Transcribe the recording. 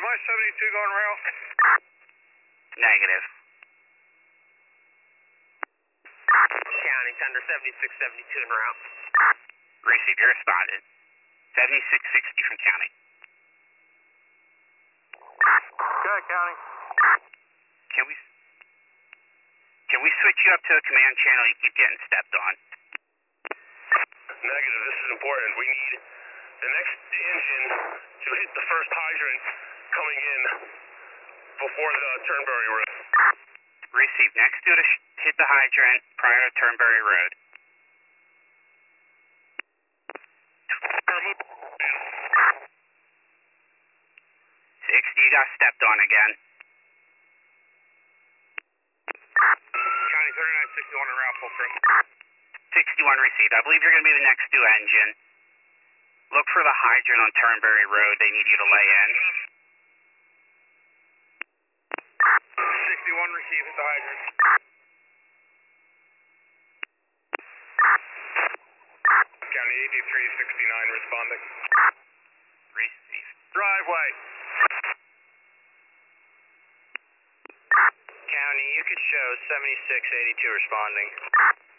I 72 going rail? Negative. County, Thunder 7672 en route. Receive, you responded. 7660 from County. Okay, County. Can we switch you up to a command channel? You keep getting stepped on. Negative, this is important. We need the next engine to hit the first hydrant coming in before the Turnberry Road. Receive, next due to hit the hydrant prior to Turnberry Road. 60, you got stepped on again. County 3961 en route, full crew. 61 received. I believe you're going to be the next due engine. Look for the hydrant on Turnberry Road. They need you to lay in. 61 received, hit the hydrant. County 8369 responding. Receive. Driveway. County, you could show 7682 responding.